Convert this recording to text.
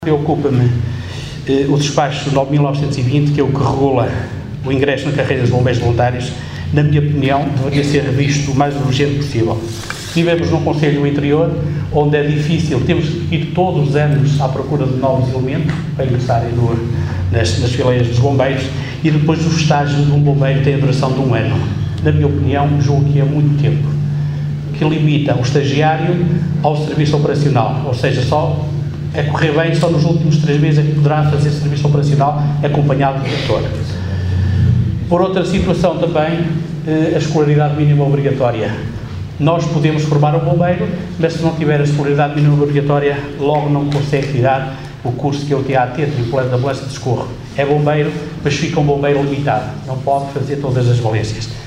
Preocupa-me o despacho 9.920, que é o que regula o ingresso na carreira dos bombeiros voluntários. Na minha opinião, deveria ser revisto o mais urgente possível. Vivemos num concelho interior, onde é difícil, temos que ir todos os anos à procura de novos elementos para ingressarem nas fileiras dos bombeiros, e depois o estágio de um bombeiro tem a duração de 1 ano. Na minha opinião, julgo que é muito tempo, que limita o estagiário ao serviço operacional, ou seja, só é correr bem, só nos últimos 3 meses é que poderá fazer serviço operacional acompanhado do tutor. Por outra situação também, a escolaridade mínima obrigatória. Nós podemos formar um bombeiro, mas se não tiver a escolaridade mínima obrigatória, logo não consegue tirar o curso que é o TAT, tripulante da ambulância de socorro. É bombeiro, mas fica um bombeiro limitado, não pode fazer todas as valências.